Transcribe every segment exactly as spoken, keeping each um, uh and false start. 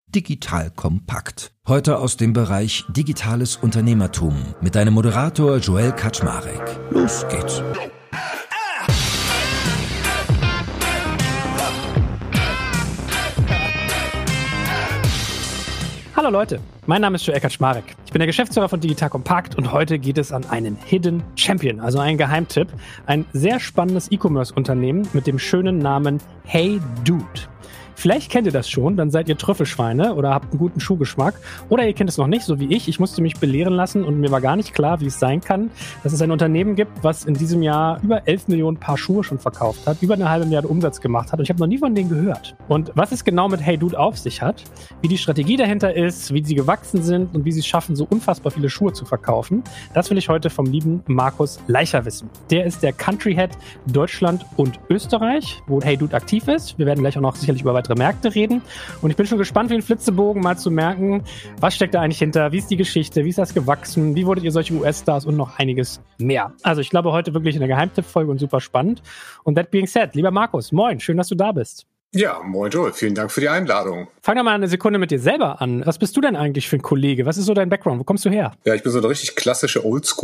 Digital Kompakt. Heute aus dem Bereich Digitales Unternehmertum mit deinem Moderator Joel Kaczmarek. Los geht's. Hallo Leute, mein Name ist Joel Kaczmarek. Ich bin der Geschäftsführer von Digital Kompakt und heute geht es an einen Hidden Champion, also einen Geheimtipp. Ein sehr spannendes E-Commerce-Unternehmen mit dem schönen Namen Hey Dude. Vielleicht kennt ihr das schon, dann seid ihr Trüffelschweine oder habt einen guten Schuhgeschmack. Oder ihr kennt es noch nicht, so wie ich. Ich musste mich belehren lassen und mir war gar nicht klar, wie es sein kann, dass es ein Unternehmen gibt, was in diesem Jahr über elf Millionen Paar Schuhe schon verkauft hat, über eine halbe Milliarde Umsatz gemacht hat und ich habe noch nie von denen gehört. Und was es genau mit Hey Dude auf sich hat, wie die Strategie dahinter ist, wie sie gewachsen sind und wie sie es schaffen, so unfassbar viele Schuhe zu verkaufen, das will ich heute vom lieben Markus Leicher wissen. Der ist der Country Head Deutschland und Österreich, wo Hey Dude aktiv ist. Wir werden gleich auch noch sicherlich über weitere Märkte reden. Und ich bin schon gespannt wie ein Flitzebogen mal zu merken, was steckt da eigentlich hinter, wie ist die Geschichte, wie ist das gewachsen, wie wurdet ihr solche U S-Stars und noch einiges mehr. Also ich glaube, heute wirklich eine Geheimtipp-Folge und super spannend. Und that being said, lieber Markus, moin, schön, dass du da bist. Ja, moin Joel, vielen Dank für die Einladung. Fang doch mal eine Sekunde mit dir selber an. Was bist du denn eigentlich für ein Kollege? Was ist so dein Background? Wo kommst du her? Ja, ich bin so eine richtig klassische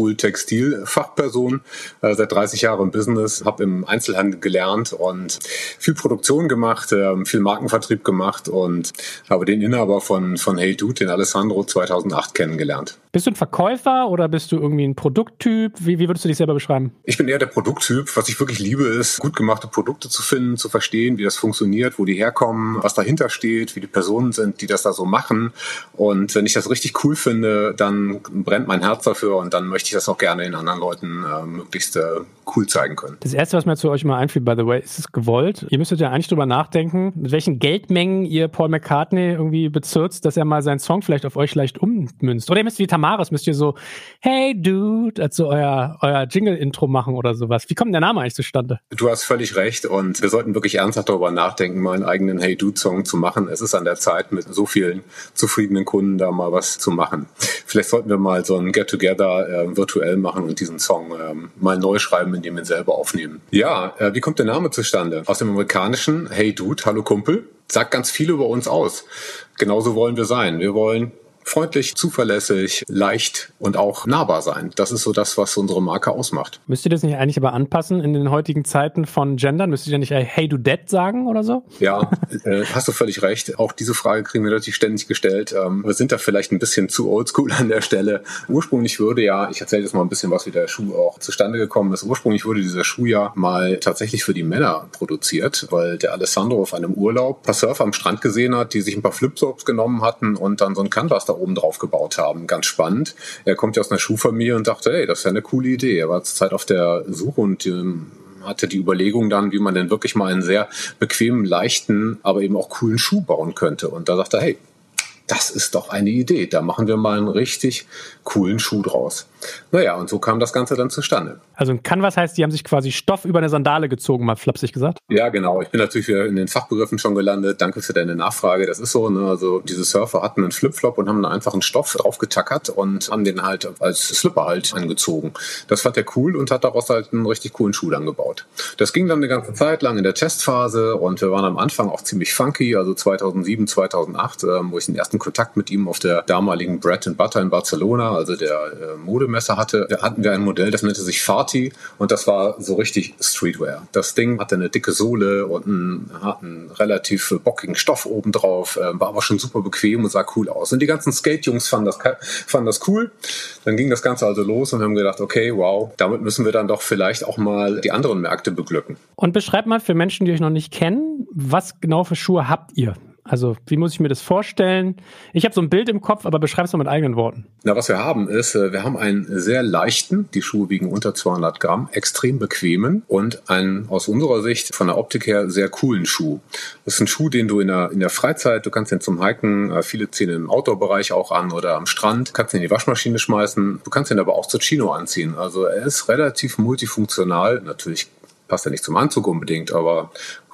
Oldschool-Textil-Fachperson, äh, seit dreißig Jahren im Business, habe im Einzelhandel gelernt und viel Produktion gemacht, äh, viel Markenvertrieb gemacht und habe den Inhaber von, von Hey Dude, den Alessandro, zweitausendacht kennengelernt. Bist du ein Verkäufer oder bist du irgendwie ein Produkttyp? Wie, wie würdest du dich selber beschreiben? Ich bin eher der Produkttyp. Was ich wirklich liebe, ist, gut gemachte Produkte zu finden, zu verstehen, wie das funktioniert, wo die herkommen, was dahinter steht, wie die Personen sind, die das da so machen. Und wenn ich das richtig cool finde, dann brennt mein Herz dafür und dann möchte ich das auch gerne den anderen Leuten äh, möglichst äh, cool zeigen können. Das Erste, was mir zu euch mal einfiel, by the way, ist es gewollt. Ihr müsstet ja eigentlich drüber nachdenken, mit welchen Geldmengen ihr Paul McCartney irgendwie bezirzt, dass er mal seinen Song vielleicht auf euch leicht ummünzt. Oder ihr müsst wie Tamaris, müsst ihr so Hey Dude, also euer, euer Jingle-Intro machen oder sowas. Wie kommt der Name eigentlich zustande? Du hast völlig recht und wir sollten wirklich ernsthaft darüber nachdenken, mal einen eigenen Hey Dude Song zu machen. Es ist an der Zeit, mit so vielen zufriedenen Kunden da mal was zu machen. Vielleicht sollten wir mal so ein Get-Together äh, virtuell machen und diesen Song äh, mal neu schreiben, indem wir ihn selber aufnehmen. Ja, äh, wie kommt der Name zustande? Aus dem amerikanischen Hey Dude, hallo Kumpel, sagt ganz viel über uns aus. Genauso wollen wir sein. Wir wollen freundlich, zuverlässig, leicht und auch nahbar sein. Das ist so das, was unsere Marke ausmacht. Müsst ihr das nicht eigentlich aber anpassen in den heutigen Zeiten von Gendern? Müsst ihr ja nicht Hey du Dad sagen oder so? Ja, äh, hast du völlig recht. Auch diese Frage kriegen wir natürlich ständig gestellt. Ähm, wir sind da vielleicht ein bisschen zu oldschool an der Stelle. Ursprünglich würde ja, ich erzähle jetzt mal ein bisschen was, wie der Schuh auch zustande gekommen ist. Ursprünglich wurde dieser Schuh ja mal tatsächlich für die Männer produziert, weil der Alessandro auf einem Urlaub ein paar Surfer am Strand gesehen hat, die sich ein paar Flipflops genommen hatten und dann so ein Canvas da oben drauf gebaut haben. Ganz spannend. Er kommt ja aus einer Schuhfamilie und dachte, hey, das ist ja eine coole Idee. Er war zur Zeit auf der Suche und ähm, hatte die Überlegung dann, wie man denn wirklich mal einen sehr bequemen, leichten, aber eben auch coolen Schuh bauen könnte. Und da sagte er, hey, das ist doch eine Idee. Da machen wir mal einen richtig coolen Schuh draus. Naja, und so kam das Ganze dann zustande. Also ein Canvas heißt, die haben sich quasi Stoff über eine Sandale gezogen, mal flapsig gesagt? Ja, genau. Ich bin natürlich wieder in den Fachbegriffen schon gelandet. Danke für deine Nachfrage. Das ist so, ne? Also diese Surfer hatten einen Flipflop und haben da einfach einen Stoff drauf getackert und haben den halt als Slipper halt angezogen. Das fand er cool und hat daraus halt einen richtig coolen Schuh dann gebaut. Das ging dann eine ganze Zeit lang in der Testphase und wir waren am Anfang auch ziemlich funky, also zweitausendsieben, zweitausendacht, ähm, wo ich den ersten Kontakt mit ihm auf der damaligen Bread and Butter in Barcelona, also der äh, Modemesse hatte, da hatten wir ein Modell, das nannte sich Fatih und das war so richtig Streetwear. Das Ding hatte eine dicke Sohle und einen, hat einen relativ bockigen Stoff obendrauf, äh, war aber schon super bequem und sah cool aus. Und die ganzen Skate-Jungs fanden das, fanden das cool. Dann ging das Ganze also los und wir haben gedacht, okay, wow, damit müssen wir dann doch vielleicht auch mal die anderen Märkte beglücken. Und beschreibt mal für Menschen, die euch noch nicht kennen, was genau für Schuhe habt ihr? Also wie muss ich mir das vorstellen? Ich habe so ein Bild im Kopf, aber beschreib es mal mit eigenen Worten. Na, was wir haben ist, wir haben einen sehr leichten, die Schuhe wiegen unter zweihundert Gramm, extrem bequemen und einen aus unserer Sicht von der Optik her sehr coolen Schuh. Das ist ein Schuh, den du in der, in der Freizeit, du kannst den zum Hiken, viele ziehen im Outdoor-Bereich auch an oder am Strand, kannst ihn in die Waschmaschine schmeißen, du kannst ihn aber auch zur Chino anziehen. Also er ist relativ multifunktional, natürlich passt ja nicht zum Anzug unbedingt, aber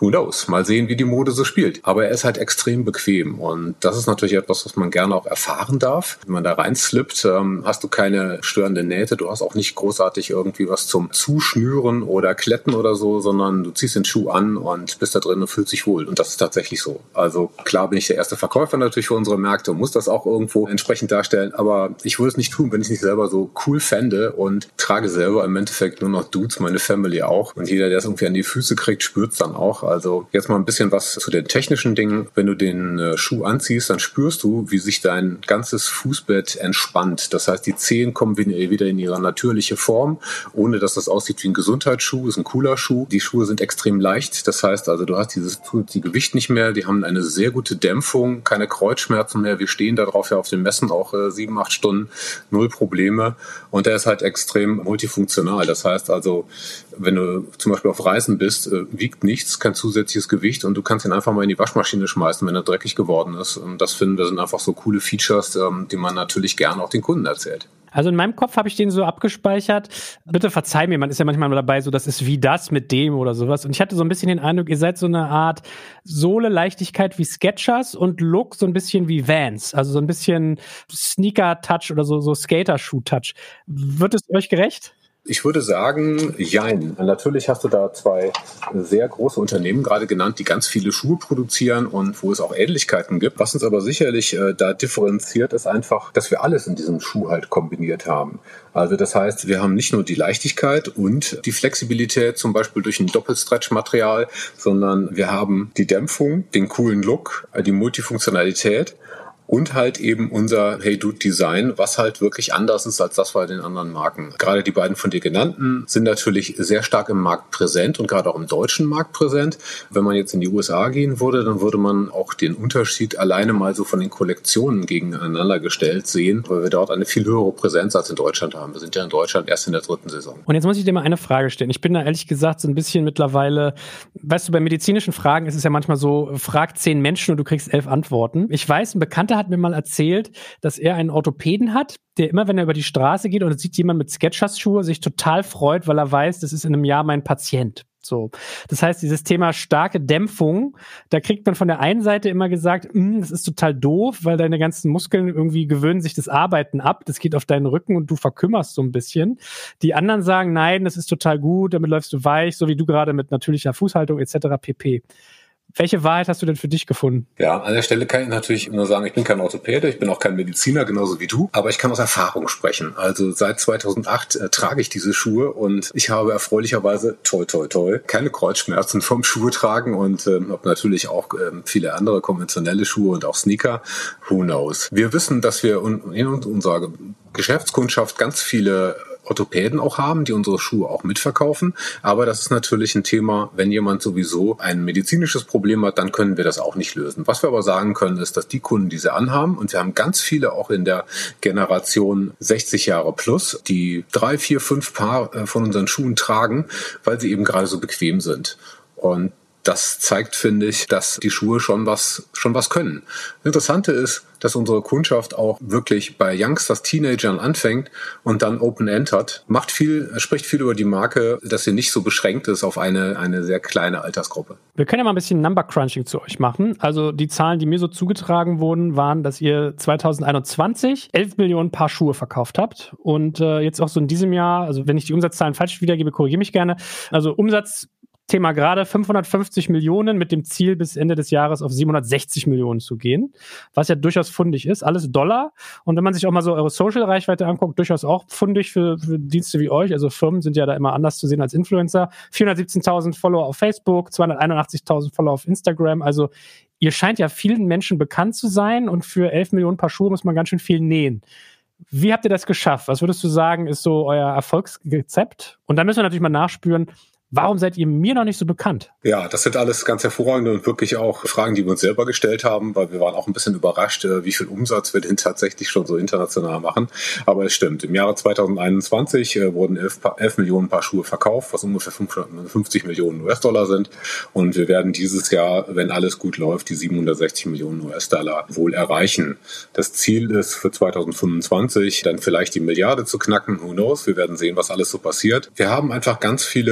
who knows? Mal sehen, wie die Mode so spielt. Aber er ist halt extrem bequem und das ist natürlich etwas, was man gerne auch erfahren darf. Wenn man da reinslippt, ähm, hast du keine störende Nähte, du hast auch nicht großartig irgendwie was zum Zuschnüren oder Kletten oder so, sondern du ziehst den Schuh an und bist da drin und fühlst dich wohl. Und das ist tatsächlich so. Also klar bin ich der erste Verkäufer natürlich für unsere Märkte und muss das auch irgendwo entsprechend darstellen, aber ich würde es nicht tun, wenn ich es nicht selber so cool fände und trage selber im Endeffekt nur noch Dudes, meine Family auch. Und jeder, der es irgendwie an die Füße kriegt, spürt es dann auch. Also jetzt mal ein bisschen was zu den technischen Dingen. Wenn du den äh, Schuh anziehst, dann spürst du, wie sich dein ganzes Fußbett entspannt. Das heißt, die Zehen kommen wieder in ihre natürliche Form, ohne dass das aussieht wie ein Gesundheitsschuh. Ist ein cooler Schuh. Die Schuhe sind extrem leicht. Das heißt also, du hast dieses die Gewicht nicht mehr. Die haben eine sehr gute Dämpfung, keine Kreuzschmerzen mehr. Wir stehen da drauf ja auf den Messen auch äh, sieben, acht Stunden, null Probleme. Und der ist halt extrem multifunktional. Das heißt also, wenn du zum Beispiel auf Reisen bist, äh, wiegt nichts, kein zusätzliches Gewicht und du kannst ihn einfach mal in die Waschmaschine schmeißen, wenn er dreckig geworden ist. Und das finden wir sind einfach so coole Features, ähm, die man natürlich gerne auch den Kunden erzählt. Also in meinem Kopf habe ich den so abgespeichert. Bitte verzeih mir, man ist ja manchmal dabei, so das ist wie das mit dem oder sowas. Und ich hatte so ein bisschen den Eindruck, ihr seid so eine Art Sohle-Leichtigkeit wie Skechers und Look so ein bisschen wie Vans. Also so ein bisschen Sneaker-Touch oder so, so Skater-Schuh-Touch. Wird es euch gerecht? Ich würde sagen, jein. Natürlich hast du da zwei sehr große Unternehmen gerade genannt, die ganz viele Schuhe produzieren und wo es auch Ähnlichkeiten gibt. Was uns aber sicherlich äh, da differenziert, ist einfach, dass wir alles in diesem Schuh halt kombiniert haben. Also das heißt, wir haben nicht nur die Leichtigkeit und die Flexibilität, zum Beispiel durch ein Doppelstretch-Material, sondern wir haben die Dämpfung, den coolen Look, die Multifunktionalität. Und halt eben unser Hey Dude Design, was halt wirklich anders ist als das bei den anderen Marken. Gerade die beiden von dir genannten sind natürlich sehr stark im Markt präsent und gerade auch im deutschen Markt präsent. Wenn man jetzt in die U S A gehen würde, dann würde man auch den Unterschied alleine mal so von den Kollektionen gegeneinander gestellt sehen, weil wir dort eine viel höhere Präsenz als in Deutschland haben. Wir sind ja in Deutschland erst in der dritten Saison. Und jetzt muss ich dir mal eine Frage stellen. Ich bin da ehrlich gesagt so ein bisschen mittlerweile, weißt du, bei medizinischen Fragen ist es ja manchmal so, frag zehn Menschen und du kriegst elf Antworten. Ich weiß, ein Bekannter hat mir mal erzählt, dass er einen Orthopäden hat, der immer, wenn er über die Straße geht und sieht jemand mit Skechers-Schuhe, sich total freut, weil er weiß, das ist in einem Jahr mein Patient. So. Das heißt, dieses Thema starke Dämpfung, da kriegt man von der einen Seite immer gesagt, das ist total doof, weil deine ganzen Muskeln irgendwie gewöhnen sich das Arbeiten ab, das geht auf deinen Rücken und du verkümmerst so ein bisschen. Die anderen sagen, nein, das ist total gut, damit läufst du weich, so wie du gerade mit natürlicher Fußhaltung et cetera pp. Welche Wahrheit hast du denn für dich gefunden? Ja, an der Stelle kann ich natürlich nur sagen, ich bin kein Orthopäde, ich bin auch kein Mediziner, genauso wie du, aber ich kann aus Erfahrung sprechen. Also seit zweitausendacht äh, trage ich diese Schuhe und ich habe erfreulicherweise, toi toi toi, keine Kreuzschmerzen vom Schuhe tragen und äh, habe natürlich auch äh, viele andere konventionelle Schuhe und auch Sneaker. Who knows? Wir wissen, dass wir in unserer Geschäftskundschaft ganz viele Orthopäden auch haben, die unsere Schuhe auch mitverkaufen. Aber das ist natürlich ein Thema, wenn jemand sowieso ein medizinisches Problem hat, dann können wir das auch nicht lösen. Was wir aber sagen können, ist, dass die Kunden diese anhaben und wir haben ganz viele auch in der Generation sechzig Jahre plus, die drei, vier, fünf Paar von unseren Schuhen tragen, weil sie eben gerade so bequem sind. Und das zeigt, finde ich, dass die Schuhe schon was, schon was können. Das Interessante ist, dass unsere Kundschaft auch wirklich bei Youngsters, Teenagern anfängt und dann Open-End hat. Macht viel, spricht viel über die Marke, dass sie nicht so beschränkt ist auf eine, eine sehr kleine Altersgruppe. Wir können ja mal ein bisschen Number-Crunching zu euch machen. Also die Zahlen, die mir so zugetragen wurden, waren, dass ihr zweitausendeinundzwanzig elf Millionen Paar Schuhe verkauft habt. Und äh, jetzt auch so in diesem Jahr, also wenn ich die Umsatzzahlen falsch wiedergebe, korrigiere mich gerne. Also Umsatz Thema gerade fünfhundertfünfzig Millionen mit dem Ziel, bis Ende des Jahres auf siebenhundertsechzig Millionen zu gehen, was ja durchaus fundig ist, alles Dollar. Und wenn man sich auch mal so eure Social-Reichweite anguckt, durchaus auch fundig für, für Dienste wie euch. Also Firmen sind ja da immer anders zu sehen als Influencer. vierhundertsiebzehntausend Follower auf Facebook, zweihunderteinundachtzigtausend Follower auf Instagram. Also ihr scheint ja vielen Menschen bekannt zu sein und für elf Millionen Paar Schuhe muss man ganz schön viel nähen. Wie habt ihr das geschafft? Was würdest du sagen, ist so euer Erfolgsrezept? Und dann müssen wir natürlich mal nachspüren, warum seid ihr mir noch nicht so bekannt? Ja, das sind alles ganz hervorragende und wirklich auch Fragen, die wir uns selber gestellt haben, weil wir waren auch ein bisschen überrascht, wie viel Umsatz wir denn tatsächlich schon so international machen. Aber es stimmt, im Jahre zweitausendeinundzwanzig wurden elf Millionen Paar Schuhe verkauft, was ungefähr fünfhundertfünfzig Millionen U S-Dollar sind. Und wir werden dieses Jahr, wenn alles gut läuft, die siebenhundertsechzig Millionen U S-Dollar wohl erreichen. Das Ziel ist für zweitausendfünfundzwanzig dann vielleicht die Milliarde zu knacken. Who knows? Wir werden sehen, was alles so passiert. Wir haben einfach ganz viele zufriedene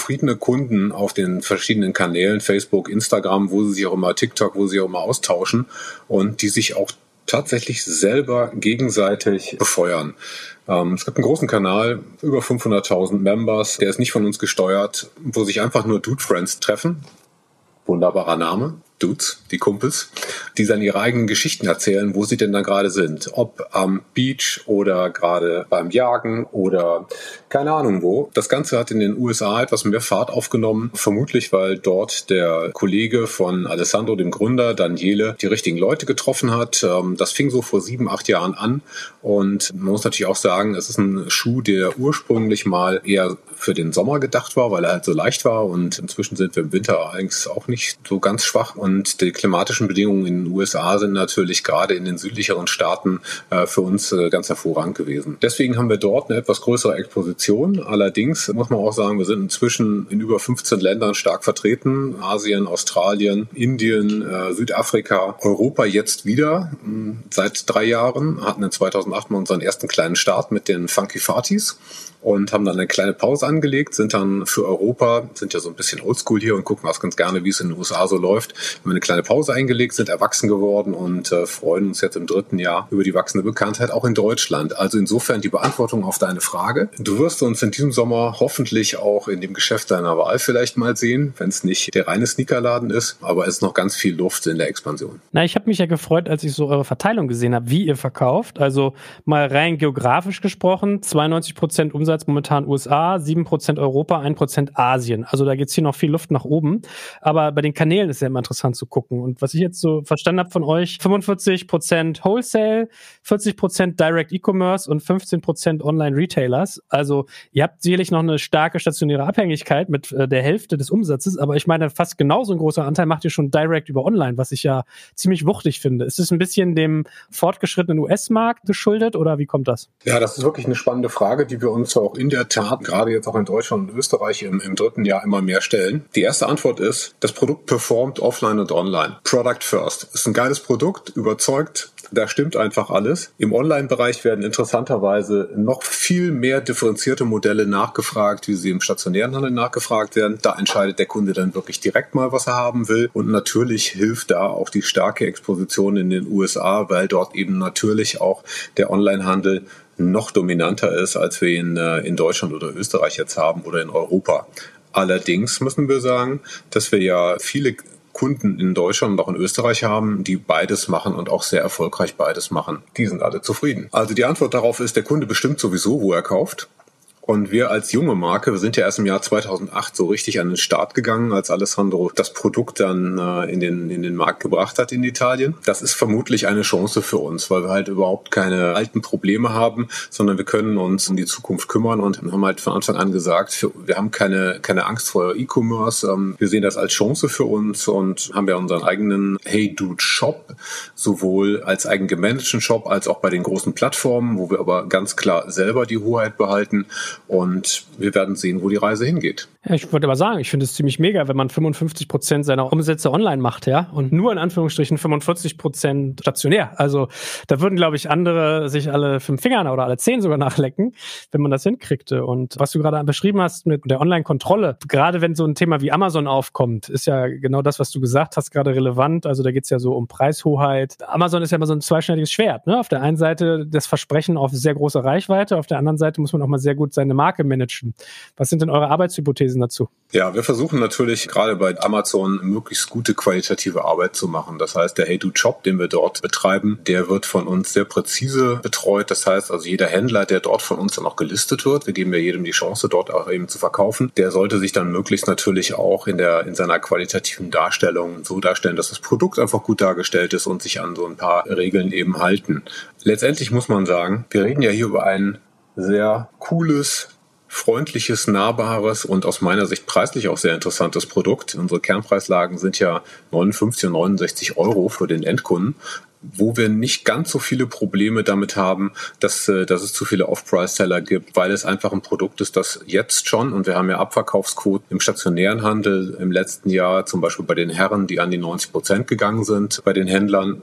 zufriedene Kunden auf den verschiedenen Kanälen, Facebook, Instagram, wo sie sich auch immer, TikTok, wo sie sich auch immer austauschen und die sich auch tatsächlich selber gegenseitig befeuern. Ähm, es gibt einen großen Kanal, über fünfhunderttausend Members, der ist nicht von uns gesteuert, wo sich einfach nur Dude Friends treffen. Wunderbarer Name. Dudes, die Kumpels, die dann ihre eigenen Geschichten erzählen, wo sie denn da gerade sind. Ob am Beach oder gerade beim Jagen oder keine Ahnung wo. Das Ganze hat in den U S A etwas mehr Fahrt aufgenommen, vermutlich weil dort der Kollege von Alessandro, dem Gründer, Daniele, die richtigen Leute getroffen hat. Das fing so vor sieben, acht Jahren an und man muss natürlich auch sagen, es ist ein Schuh, der ursprünglich mal eher für den Sommer gedacht war, weil er halt so leicht war und inzwischen sind wir im Winter eigentlich auch nicht so ganz schwach. Und die klimatischen Bedingungen in den U S A sind natürlich gerade in den südlicheren Staaten äh, für uns äh, ganz hervorragend gewesen. Deswegen haben wir dort eine etwas größere Exposition. Allerdings muss man auch sagen, wir sind inzwischen in über fünfzehn Ländern stark vertreten. Asien, Australien, Indien, äh, Südafrika, Europa jetzt wieder. Mh, seit drei Jahren hatten in zweitausendacht mal unseren ersten kleinen Start mit den Funky Farties und haben dann eine kleine Pause angelegt, sind dann für Europa, sind ja so ein bisschen oldschool hier und gucken auch ganz gerne, wie es in den U S A so läuft, haben eine kleine Pause eingelegt, sind erwachsen geworden und äh, freuen uns jetzt im dritten Jahr über die wachsende Bekanntheit auch in Deutschland. Also insofern die Beantwortung auf deine Frage. Du wirst uns in diesem Sommer hoffentlich auch in dem Geschäft deiner Wahl vielleicht mal sehen, wenn es nicht der reine Sneakerladen ist, aber es ist noch ganz viel Luft in der Expansion. Na, ich habe mich ja gefreut, als ich so eure Verteilung gesehen habe, wie ihr verkauft. Also mal rein geografisch gesprochen, zweiundneunzig Prozent Umsatz momentan U S A, sieben Prozent Europa, ein Prozent Asien. Also da gibt's hier noch viel Luft nach oben. Aber bei den Kanälen ist ja immer interessant zu gucken. Und was ich jetzt so verstanden habe von euch, fünfundvierzig Prozent Wholesale, vierzig Prozent Direct E-Commerce und fünfzehn Prozent Online-Retailers. Also ihr habt sicherlich noch eine starke stationäre Abhängigkeit mit äh, der Hälfte des Umsatzes, aber ich meine, fast genauso ein großer Anteil macht ihr schon Direct über Online, was ich ja ziemlich wuchtig finde. Ist es ein bisschen dem fortgeschrittenen U S-Markt geschuldet oder wie kommt das? Ja, das ist wirklich eine spannende Frage, die wir uns auch in der Tat, gerade jetzt auch in Deutschland und Österreich im, im dritten Jahr immer mehr stellen. Die erste Antwort ist, das Produkt performt offline und online. Product first. Ist ein geiles Produkt, überzeugt, da stimmt einfach alles. Im Online-Bereich werden interessanterweise noch viel mehr differenzierte Modelle nachgefragt, wie sie im stationären Handel nachgefragt werden. Da entscheidet der Kunde dann wirklich direkt mal, was er haben will. Und natürlich hilft da auch die starke Exposition in den U S A, weil dort eben natürlich auch der Online-Handel noch dominanter ist, als wir ihn in Deutschland oder Österreich jetzt haben oder in Europa. Allerdings müssen wir sagen, dass wir ja viele Kunden in Deutschland und auch in Österreich haben, die beides machen und auch sehr erfolgreich beides machen. Die sind alle zufrieden. Also die Antwort darauf ist, der Kunde bestimmt sowieso, wo er kauft. Und wir als junge Marke, wir sind ja erst im Jahr zweitausendacht so richtig an den Start gegangen, als Alessandro das Produkt dann äh, in den in den Markt gebracht hat in Italien. Das ist vermutlich eine Chance für uns, weil wir halt überhaupt keine alten Probleme haben, sondern wir können uns um die Zukunft kümmern und haben halt von Anfang an gesagt, für, wir haben keine keine Angst vor E-Commerce. Ähm, wir sehen das als Chance für uns und haben ja unseren eigenen Hey Dude Shop, sowohl als eigen gemanagten Shop als auch bei den großen Plattformen, wo wir aber ganz klar selber die Hoheit behalten. Und wir werden sehen, wo die Reise hingeht. Ja, ich wollte aber sagen, ich finde es ziemlich mega, wenn man fünfundfünfzig Prozent seiner Umsätze online macht, ja, und nur in Anführungsstrichen fünfundvierzig Prozent stationär. Also da würden, glaube ich, andere sich alle fünf Fingern oder alle zehn sogar nachlecken, wenn man das hinkriegte. Und was du gerade beschrieben hast mit der Online-Kontrolle, gerade wenn so ein Thema wie Amazon aufkommt, ist ja genau das, was du gesagt hast, gerade relevant. Also da geht es ja so um Preishoheit. Amazon ist ja immer so ein zweischneidiges Schwert, ne? Auf der einen Seite das Versprechen auf sehr große Reichweite, auf der anderen Seite muss man auch mal sehr gut seine Marke managen. Was sind denn eure Arbeitshypothesen dazu? Ja, wir versuchen natürlich gerade bei Amazon möglichst gute qualitative Arbeit zu machen. Das heißt, der Hey Dude Shop, den wir dort betreiben, der wird von uns sehr präzise betreut. Das heißt, also jeder Händler, der dort von uns dann auch gelistet wird, wir geben ja jedem die Chance, dort auch eben zu verkaufen, der sollte sich dann möglichst natürlich auch in der in seiner qualitativen Darstellung so darstellen, dass das Produkt einfach gut dargestellt ist und sich an so ein paar Regeln eben halten. Letztendlich muss man sagen, wir reden ja hier über ein sehr cooles, freundliches, nahbares und aus meiner Sicht preislich auch sehr interessantes Produkt. Unsere Kernpreislagen sind ja neunundfünfzig und neunundsechzig Euro für den Endkunden, wo wir nicht ganz so viele Probleme damit haben, dass, dass es zu viele Off-Price-Seller gibt, weil es einfach ein Produkt ist, das jetzt schon, und wir haben ja Abverkaufsquoten im stationären Handel im letzten Jahr, zum Beispiel bei den Herren, die an die neunzig Prozent gegangen sind, bei den Händlern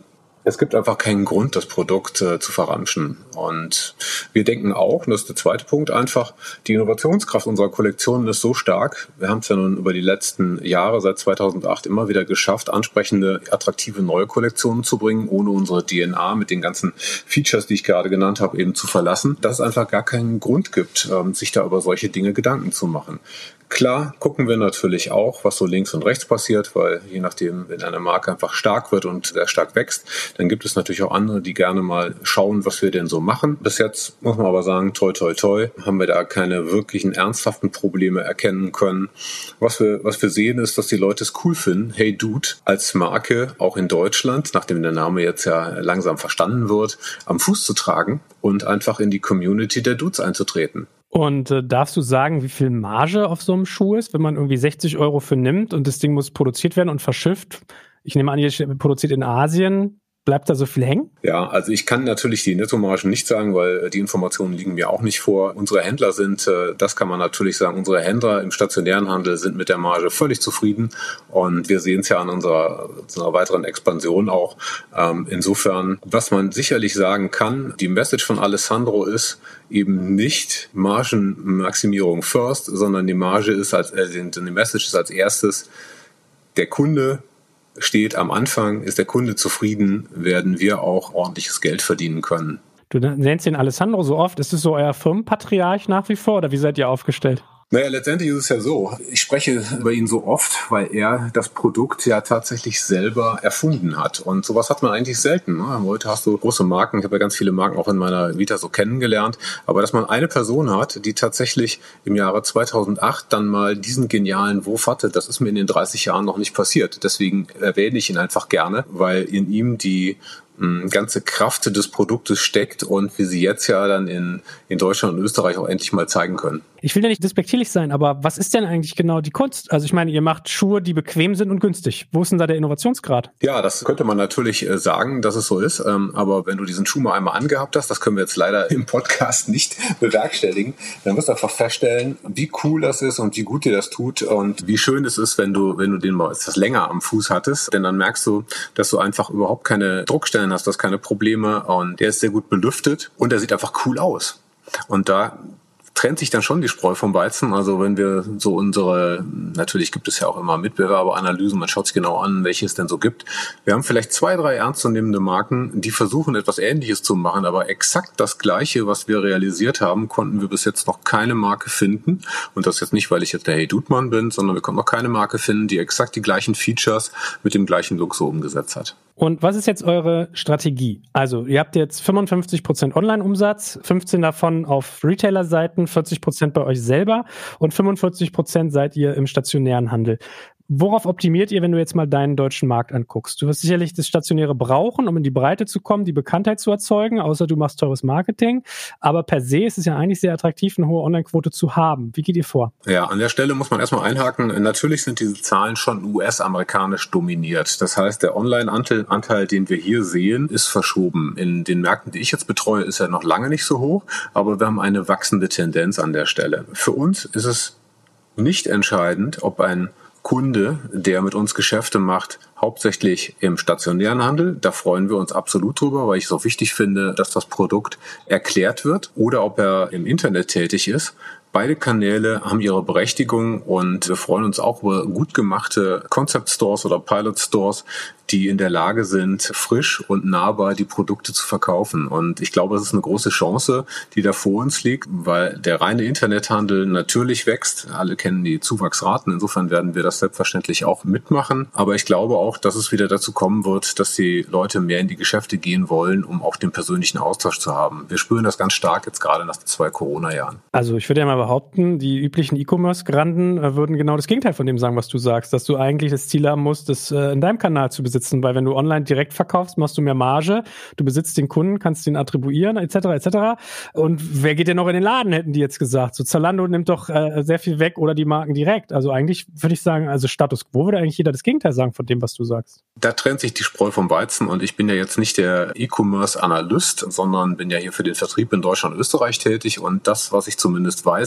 Es gibt einfach keinen Grund, das Produkt äh, zu verramschen. Und wir denken auch, und das ist der zweite Punkt einfach, die Innovationskraft unserer Kollektionen ist so stark. Wir haben es ja nun über die letzten Jahre, seit zweitausendacht, immer wieder geschafft, ansprechende, attraktive neue Kollektionen zu bringen, ohne unsere D N A mit den ganzen Features, die ich gerade genannt habe, eben zu verlassen, dass es einfach gar keinen Grund gibt, ähm, sich da über solche Dinge Gedanken zu machen. Klar gucken wir natürlich auch, was so links und rechts passiert, weil je nachdem, wenn eine Marke einfach stark wird und sehr stark wächst, dann gibt es natürlich auch andere, die gerne mal schauen, was wir denn so machen. Bis jetzt muss man aber sagen, toi toi toi, haben wir da keine wirklichen ernsthaften Probleme erkennen können. Was wir, was wir sehen, ist, dass die Leute es cool finden, Hey Dude als Marke auch in Deutschland, nachdem der Name jetzt ja langsam verstanden wird, am Fuß zu tragen und einfach in die Community der Dudes einzutreten. Und äh, darfst du sagen, wie viel Marge auf so einem Schuh ist, wenn man irgendwie sechzig Euro für nimmt und das Ding muss produziert werden und verschifft? Ich nehme an, ihr produziert in Asien. Bleibt da so viel hängen? Ja, also ich kann natürlich die Nettomargen nicht sagen, weil die Informationen liegen mir auch nicht vor. Unsere Händler sind, das kann man natürlich sagen, unsere Händler im stationären Handel sind mit der Marge völlig zufrieden und wir sehen es ja an unserer, unserer weiteren Expansion auch. Insofern, was man sicherlich sagen kann, die Message von Alessandro ist eben nicht Margenmaximierung first, sondern die Marge ist als, äh, die Message ist als erstes, der Kunde steht am Anfang, ist der Kunde zufrieden, werden wir auch ordentliches Geld verdienen können. Du nennst den Alessandro so oft. Ist es so euer Firmenpatriarch nach wie vor oder wie seid ihr aufgestellt? Naja, letztendlich ist es ja so, ich spreche über ihn so oft, weil er das Produkt ja tatsächlich selber erfunden hat. Und sowas hat man eigentlich selten. Ne? Heute hast du große Marken, ich habe ja ganz viele Marken auch in meiner Vita so kennengelernt, aber dass man eine Person hat, die tatsächlich im Jahre zweitausendacht dann mal diesen genialen Wurf hatte, das ist mir in den dreißig Jahren noch nicht passiert. Deswegen erwähne ich ihn einfach gerne, weil in ihm die ganze Kraft des Produktes steckt und wir sie jetzt ja dann in, in Deutschland und Österreich auch endlich mal zeigen können. Ich will ja nicht despektierlich sein, aber was ist denn eigentlich genau die Kunst? Also ich meine, ihr macht Schuhe, die bequem sind und günstig. Wo ist denn da der Innovationsgrad? Ja, das könnte man natürlich sagen, dass es so ist, aber wenn du diesen Schuh mal einmal angehabt hast, das können wir jetzt leider im Podcast nicht bewerkstelligen, dann wirst du einfach feststellen, wie cool das ist und wie gut dir das tut und wie schön es ist, wenn du, wenn du den mal etwas länger am Fuß hattest, denn dann merkst du, dass du einfach überhaupt keine Druckstellen hast, das keine Probleme und der ist sehr gut belüftet und der sieht einfach cool aus. Und da trennt sich dann schon die Spreu vom Weizen. Also wenn wir so unsere, natürlich gibt es ja auch immer Mitbewerberanalysen, man schaut sich genau an, welche es denn so gibt. Wir haben vielleicht zwei, drei ernstzunehmende Marken, die versuchen etwas Ähnliches zu machen, aber exakt das Gleiche, was wir realisiert haben, konnten wir bis jetzt noch keine Marke finden. Und das jetzt nicht, weil ich jetzt der Hey Dude Mann bin, sondern wir konnten noch keine Marke finden, die exakt die gleichen Features mit dem gleichen Look so umgesetzt hat. Und was ist jetzt eure Strategie? Also ihr habt jetzt fünfundfünfzig Prozent Online-Umsatz, fünfzehn davon auf Retailer-Seiten, vierzig Prozent bei euch selber und fünfundvierzig Prozent seid ihr im stationären Handel. Worauf optimiert ihr, wenn du jetzt mal deinen deutschen Markt anguckst? Du wirst sicherlich das Stationäre brauchen, um in die Breite zu kommen, die Bekanntheit zu erzeugen, außer du machst teures Marketing. Aber per se ist es ja eigentlich sehr attraktiv, eine hohe Online-Quote zu haben. Wie geht ihr vor? Ja, an der Stelle muss man erstmal einhaken. Natürlich sind diese Zahlen schon U S-amerikanisch dominiert. Das heißt, der Online-Anteil, Anteil, den wir hier sehen, ist verschoben. In den Märkten, die ich jetzt betreue, ist er noch lange nicht so hoch, aber wir haben eine wachsende Tendenz an der Stelle. Für uns ist es nicht entscheidend, ob ein Kunde, der mit uns Geschäfte macht, hauptsächlich im stationären Handel. Da freuen wir uns absolut drüber, weil ich es auch wichtig finde, dass das Produkt erklärt wird oder ob er im Internet tätig ist. Beide Kanäle haben ihre Berechtigung und wir freuen uns auch über gut gemachte Concept Stores oder Pilot Stores, die in der Lage sind, frisch und nahbar die Produkte zu verkaufen. Und ich glaube, es ist eine große Chance, die da vor uns liegt, weil der reine Internethandel natürlich wächst. Alle kennen die Zuwachsraten. Insofern werden wir das selbstverständlich auch mitmachen. Aber ich glaube auch, dass es wieder dazu kommen wird, dass die Leute mehr in die Geschäfte gehen wollen, um auch den persönlichen Austausch zu haben. Wir spüren das ganz stark jetzt gerade nach zwei Corona-Jahren. Also ich würde ja mal behaupten, die üblichen E-Commerce-Granden äh, würden genau das Gegenteil von dem sagen, was du sagst, dass du eigentlich das Ziel haben musst, das äh, in deinem Kanal zu besitzen, weil wenn du online direkt verkaufst, machst du mehr Marge, du besitzt den Kunden, kannst ihn attribuieren, et cetera, et cetera. Und wer geht denn noch in den Laden, hätten die jetzt gesagt. So Zalando nimmt doch äh, sehr viel weg oder die Marken direkt. Also eigentlich würde ich sagen, also Status Quo würde eigentlich jeder das Gegenteil sagen von dem, was du sagst. Da trennt sich die Spreu vom Weizen und ich bin ja jetzt nicht der E-Commerce-Analyst, sondern bin ja hier für den Vertrieb in Deutschland und Österreich tätig und das, was ich zumindest weiß,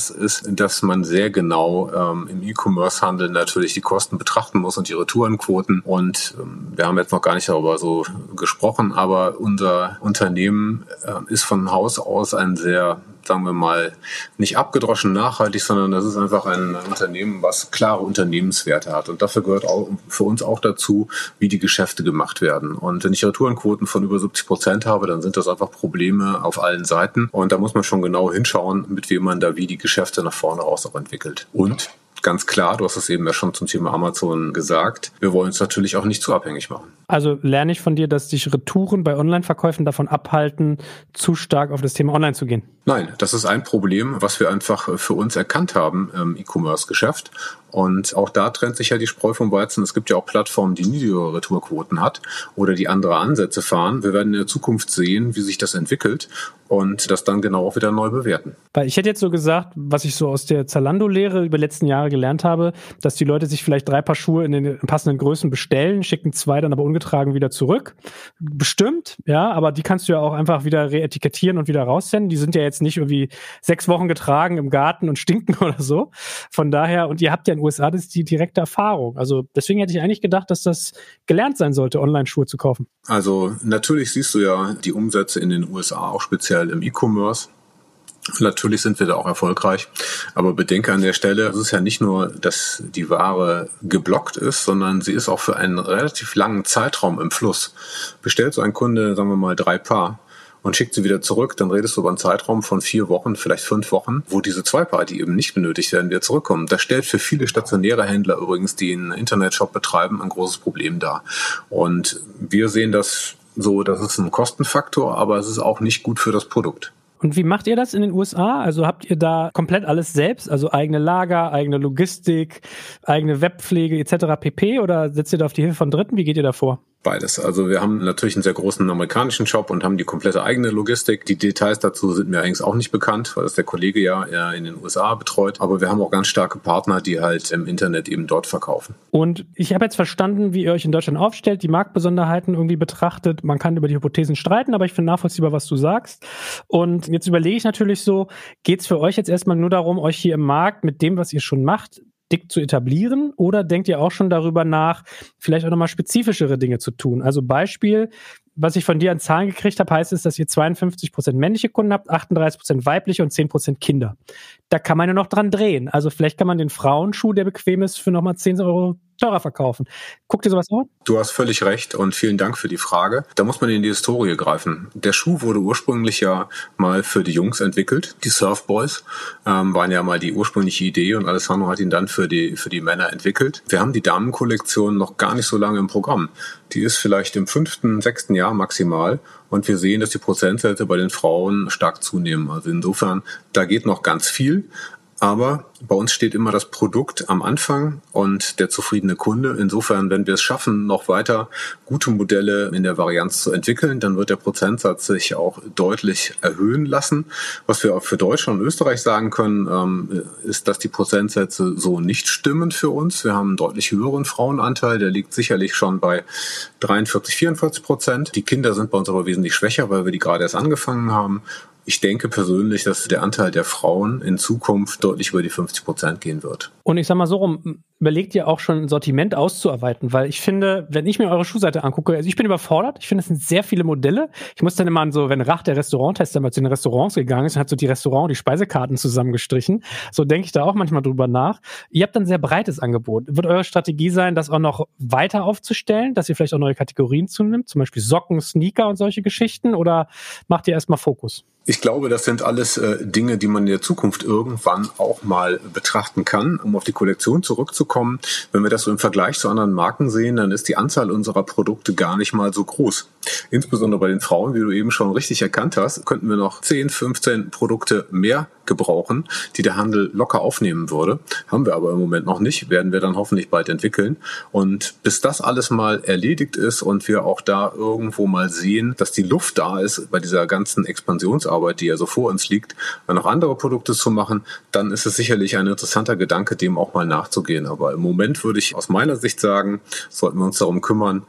ist, ist, dass man sehr genau ähm, im E-Commerce-Handel natürlich die Kosten betrachten muss und die Retourenquoten. Und ähm, wir haben jetzt noch gar nicht darüber so gesprochen, aber unser Unternehmen äh, ist von Haus aus ein sehr, sagen wir mal, nicht abgedroschen nachhaltig, sondern das ist einfach ein Unternehmen, was klare Unternehmenswerte hat. Und dafür gehört auch für uns auch dazu, wie die Geschäfte gemacht werden. Und wenn ich Retourenquoten von über siebzig Prozent habe, dann sind das einfach Probleme auf allen Seiten. Und da muss man schon genau hinschauen, mit wem man da wie die Geschäfte nach vorne raus auch entwickelt. Und ganz klar, du hast es eben ja schon zum Thema Amazon gesagt, wir wollen uns natürlich auch nicht zu abhängig machen. Also lerne ich von dir, dass dich Retouren bei Online-Verkäufen davon abhalten, zu stark auf das Thema Online zu gehen? Nein, das ist ein Problem, was wir einfach für uns erkannt haben im E-Commerce-Geschäft. Und auch da trennt sich ja die Spreu vom Weizen. Es gibt ja auch Plattformen, die niedrigere Retourquoten hat oder die andere Ansätze fahren. Wir werden in der Zukunft sehen, wie sich das entwickelt und das dann genau auch wieder neu bewerten. Weil ich hätte jetzt so gesagt, was ich so aus der Zalando-Lehre über die letzten Jahre gelernt habe, dass die Leute sich vielleicht drei Paar Schuhe in den passenden Größen bestellen, schicken zwei dann aber ungetragen wieder zurück. Bestimmt, ja, aber die kannst du ja auch einfach wieder reetikettieren und wieder raussenden. Die sind ja jetzt nicht irgendwie sechs Wochen getragen im Garten und stinken oder so. Von daher, und ihr habt ja in den U S A das ist die direkte Erfahrung. Also deswegen hätte ich eigentlich gedacht, dass das gelernt sein sollte, Online-Schuhe zu kaufen. Also natürlich siehst du ja die Umsätze in den U S A auch speziell im E-Commerce. Natürlich sind wir da auch erfolgreich, aber bedenke an der Stelle, es ist ja nicht nur, dass die Ware geblockt ist, sondern sie ist auch für einen relativ langen Zeitraum im Fluss. Bestellt so ein Kunde, sagen wir mal, drei Paar und schickt sie wieder zurück, dann redest du über einen Zeitraum von vier Wochen, vielleicht fünf Wochen, wo diese zwei Paar, die eben nicht benötigt werden, wieder zurückkommen. Das stellt für viele stationäre Händler übrigens, die einen Internetshop betreiben, ein großes Problem dar. Und wir sehen das so, das ist ein Kostenfaktor, aber es ist auch nicht gut für das Produkt. Und wie macht ihr das in den U S A? Also habt ihr da komplett alles selbst, also eigene Lager, eigene Logistik, eigene Webpflege et cetera pp. Oder setzt ihr da auf die Hilfe von Dritten? Wie geht ihr da vor? Beides. Also wir haben natürlich einen sehr großen amerikanischen Shop und haben die komplette eigene Logistik. Die Details dazu sind mir eigentlich auch nicht bekannt, weil das der Kollege ja in den U S A betreut. Aber wir haben auch ganz starke Partner, die halt im Internet eben dort verkaufen. Und ich habe jetzt verstanden, wie ihr euch in Deutschland aufstellt, die Marktbesonderheiten irgendwie betrachtet. Man kann über die Hypothesen streiten, aber ich finde nachvollziehbar, was du sagst. Und jetzt überlege ich natürlich so, geht es für euch jetzt erstmal nur darum, euch hier im Markt mit dem, was ihr schon macht, dick zu etablieren, oder denkt ihr auch schon darüber nach, vielleicht auch nochmal spezifischere Dinge zu tun? Also Beispiel, was ich von dir an Zahlen gekriegt habe, heißt es, dass ihr zweiundfünfzig Prozent männliche Kunden habt, achtunddreißig Prozent weibliche und zehn Prozent Kinder. Da kann man ja noch dran drehen. Also vielleicht kann man den Frauenschuh, der bequem ist, für nochmal zehn Euro teurer verkaufen. Guckt ihr sowas an? Du hast völlig recht und vielen Dank für die Frage. Da muss man in die Historie greifen. Der Schuh wurde ursprünglich ja mal für die Jungs entwickelt. Die Surfboys ähm, waren ja mal die ursprüngliche Idee und Alessandro hat ihn dann für die, für die Männer entwickelt. Wir haben die Damenkollektion noch gar nicht so lange im Programm. Die ist vielleicht im fünften, sechsten Jahr maximal. Und wir sehen, dass die Prozentsätze bei den Frauen stark zunehmen. Also insofern, da geht noch ganz viel. Aber bei uns steht immer das Produkt am Anfang und der zufriedene Kunde. Insofern, wenn wir es schaffen, noch weiter gute Modelle in der Varianz zu entwickeln, dann wird der Prozentsatz sich auch deutlich erhöhen lassen. Was wir auch für Deutschland und Österreich sagen können, ist, dass die Prozentsätze so nicht stimmen für uns. Wir haben einen deutlich höheren Frauenanteil, der liegt sicherlich schon bei dreiundvierzig, vierundvierzig Prozent. Die Kinder sind bei uns aber wesentlich schwächer, weil wir die gerade erst angefangen haben. Ich denke persönlich, dass der Anteil der Frauen in Zukunft deutlich über die fünfzig Prozent gehen wird. Und ich sag mal so rum, überlegt ihr auch schon ein Sortiment auszuarbeiten? Weil ich finde, wenn ich mir eure Schuhseite angucke, also ich bin überfordert, ich finde, es sind sehr viele Modelle. Ich muss dann immer an so, wenn Rach, der Restauranttester, mal zu den Restaurants gegangen ist und hat so die Restaurant- die Speisekarten zusammengestrichen, so denke ich da auch manchmal drüber nach. Ihr habt ein sehr breites Angebot. Wird eure Strategie sein, das auch noch weiter aufzustellen, dass ihr vielleicht auch neue Kategorien zunimmt, zum Beispiel Socken, Sneaker und solche Geschichten, oder macht ihr erstmal Fokus? Ich glaube, das sind alles äh, Dinge, die man in der Zukunft irgendwann auch mal betrachten kann. Um auf die Kollektion zurückzukommen, wenn wir das so im Vergleich zu anderen Marken sehen, dann ist die Anzahl unserer Produkte gar nicht mal so groß. Insbesondere bei den Frauen, wie du eben schon richtig erkannt hast, könnten wir noch zehn, fünfzehn Produkte mehr gebrauchen, die der Handel locker aufnehmen würde. Haben wir aber im Moment noch nicht, werden wir dann hoffentlich bald entwickeln. Und bis das alles mal erledigt ist und wir auch da irgendwo mal sehen, dass die Luft da ist bei dieser ganzen Expansionsarbeit, die ja so vor uns liegt, noch andere Produkte zu machen, dann ist es sicherlich ein interessanter Gedanke, dem auch mal nachzugehen. Aber im Moment würde ich aus meiner Sicht sagen, sollten wir uns darum kümmern,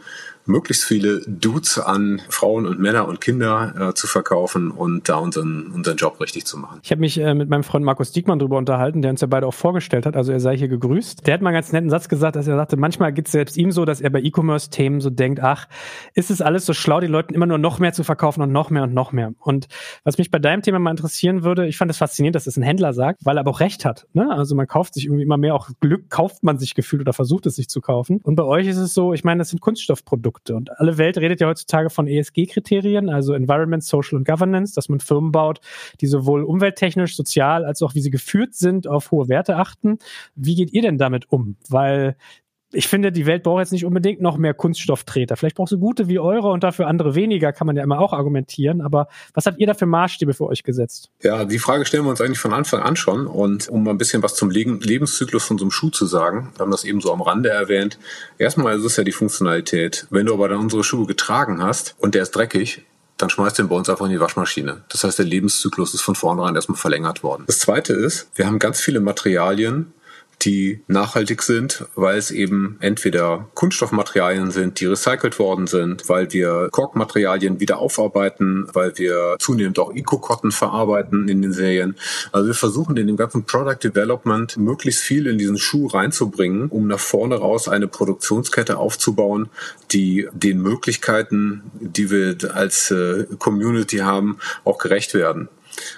möglichst viele Dudes an Frauen und Männer und Kinder äh, zu verkaufen und da unseren, unseren Job richtig zu machen. Ich habe mich äh, mit meinem Freund Markus Diekmann drüber unterhalten, der uns ja beide auch vorgestellt hat, also er sei hier gegrüßt. Der hat mal einen ganz netten Satz gesagt, dass er sagte, manchmal geht es selbst ihm so, dass er bei E-Commerce-Themen so denkt, ach, ist es alles so schlau, den Leuten immer nur noch mehr zu verkaufen und noch mehr und noch mehr. Und was mich bei deinem Thema mal interessieren würde, ich fand es faszinierend, dass das ein Händler sagt, weil er aber auch recht hat. Ne? Also man kauft sich irgendwie immer mehr, auch Glück kauft man sich gefühlt oder versucht es sich zu kaufen. Und bei euch ist es so, ich meine, das sind Kunststoffprodukte und alle Welt redet ja heutzutage von E S G-Kriterien, also Environment, Social und Governance, dass man Firmen baut, die sowohl umwelttechnisch, sozial, als auch wie sie geführt sind, auf hohe Werte achten. Wie geht ihr denn damit um? Weil ich finde, die Welt braucht jetzt nicht unbedingt noch mehr Kunststofftreter. Vielleicht braucht sie gute wie eure und dafür andere weniger, kann man ja immer auch argumentieren. Aber was habt ihr da für Maßstäbe für euch gesetzt? Ja, die Frage stellen wir uns eigentlich von Anfang an schon. Und um mal ein bisschen was zum Lebenszyklus von so einem Schuh zu sagen, wir haben das eben so am Rande erwähnt. Erstmal ist es ja die Funktionalität. Wenn du aber dann unsere Schuhe getragen hast und der ist dreckig, dann schmeißt du ihn bei uns einfach in die Waschmaschine. Das heißt, der Lebenszyklus ist von vornherein erstmal verlängert worden. Das Zweite ist, wir haben ganz viele Materialien, die nachhaltig sind, weil es eben entweder Kunststoffmaterialien sind, die recycelt worden sind, weil wir Korkmaterialien wieder aufarbeiten, weil wir zunehmend auch Eco-Cotton verarbeiten in den Serien. Also wir versuchen in dem ganzen Product Development möglichst viel in diesen Schuh reinzubringen, um nach vorne raus eine Produktionskette aufzubauen, die den Möglichkeiten, die wir als Community haben, auch gerecht werden.